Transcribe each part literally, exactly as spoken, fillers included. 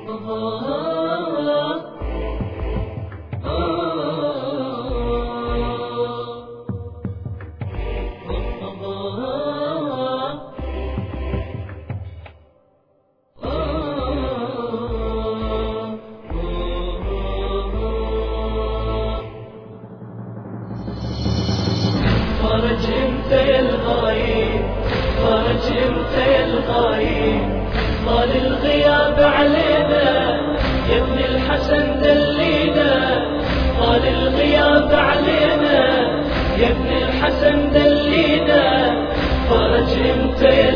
فرج انت يا الغايب، فرج انت يا الغايب، طال الغياب علينا يا ابن الحسن دلينا، طال الغياب علينا يا ابن الحسن دلينا، فرج انت يا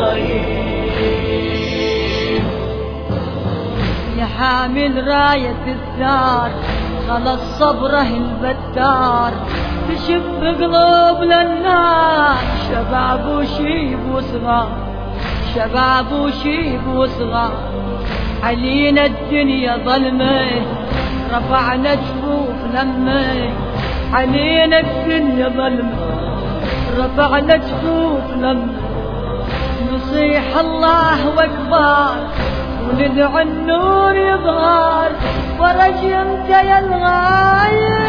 الغايب. يا حامل راية الثار خلص صبره البتار، تشب قلوب للناس شباب وشيب وصغار، شباب وشيب وصغار. علينا الدنيا ظلمة رفعنا جفوف لمة، علينا الدنيا ظلمة رفعنا جفوف لمة. نصيح الله واكبر وندعو النور يظهر، فرج انت يا الغايب،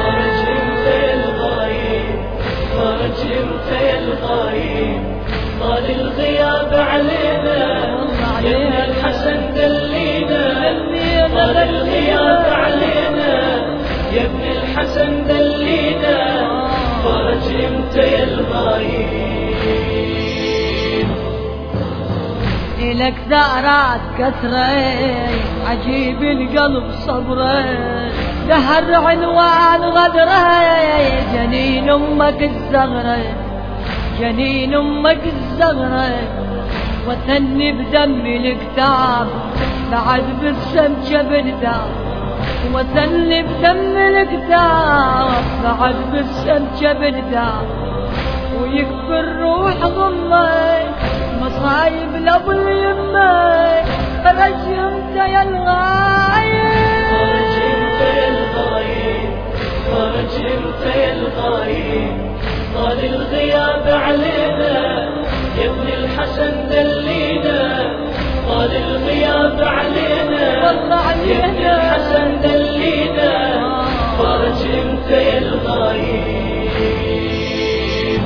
فرج انت يا الغايب، طال الغياب علينا يا ابن الحسن دلينا، طال الغياب علينا يا ابن الحسن دلينا، فرج انت يا الغايب. إلك ثأرات كثرة عجيب القلب صبره، دهر عنوان غدره جنين امك الزغره، جنين امك الزغره. وثني بدم الكتاب بعد بسم جبرداب، وثني بدم الكتاب بعد بسم جبرداب. ويكفي الروح ضمي مصايب لابو اليمه، فرج انت يا الغايب، فرج انت يا الغايب، طال الغياب علينا يا ابن الحسن دلينا، طال الغياب علينا يا ابن الحسن دلينا، فرج انت يا الغايب.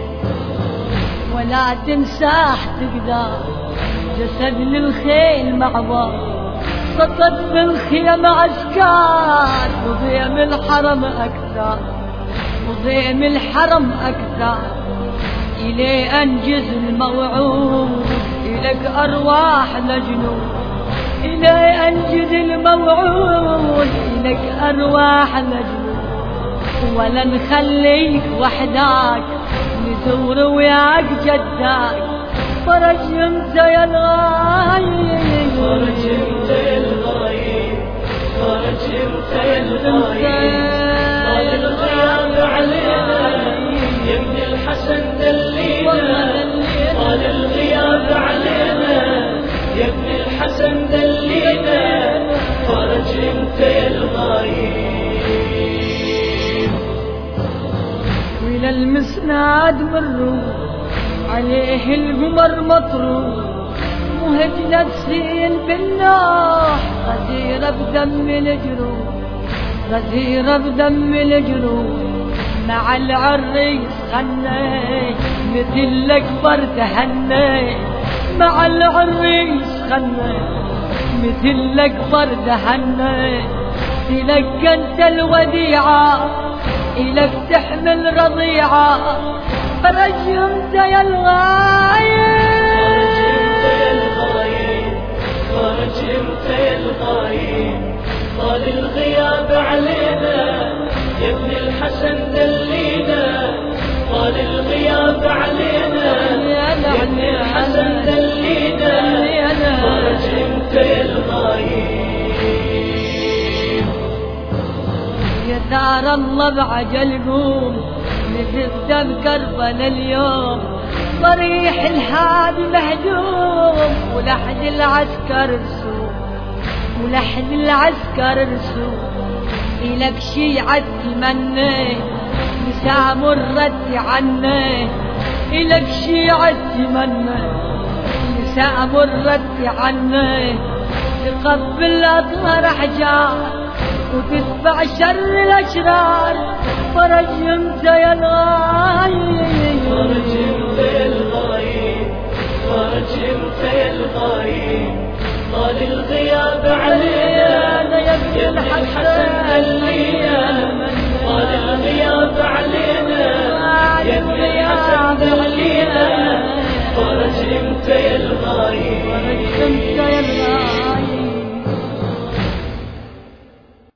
ولا تنساه تقدر جسد للخيل معبر، سطت بالخيم عسكر وضيم الحرم أكثر، وضيم الحرم أكثر. إلي أنجز الموعود إلك أرواح لجنود، إلي أنجز الموعود إلك أرواح لجنود. ولا نخليك وحدك ندور وياك جدك، فرج انت يا الغايب، فرج انت يا الغايب، فرج انت يا الغايب، طال الغياب علينا يا ابن الحسن دلينا، طال الغياب علينا يا ابن الحسن دلينا، فرج انت يا الغايب. وإلى المسناد مروا عليه القمر مطروح، مهج نفسين بالنوح غزيرة بدم الجروح، غزيرة بدم الجروح. مع العريس خني مثل الأكبر تهني، مع العريس خني مثل الأكبر تهني. إلك أنت الوديعة إلك تحمل رضيعة، فرج انت يا الغايب، فرج انت يا الغايب، طال الغياب علينا يا ابن الحسن دلينا، طال الغياب علينا يا ابن الحسن دلينا، فرج انت يا الغايب. يا دار الله بعجل قوم نتذكر كربلاء اليوم، ضريح الهادي مهجوم ولحد العسكر رسوم، ولحد العسكر رسوم. إلك شيعة تمني نساء مرت عني، إلك شيعة تمني نساء مرت عني. تقبل أطهر أحجار وتدفع شر الأشرار. فرج انت يا الغايب، فرج انت يا الغايب، فرج انت يا الغايب. طال الغياب علينا يا ابن الحسن دلينا، طال الغياب علينا يا ابن الحسن دلينا. فرج انت يا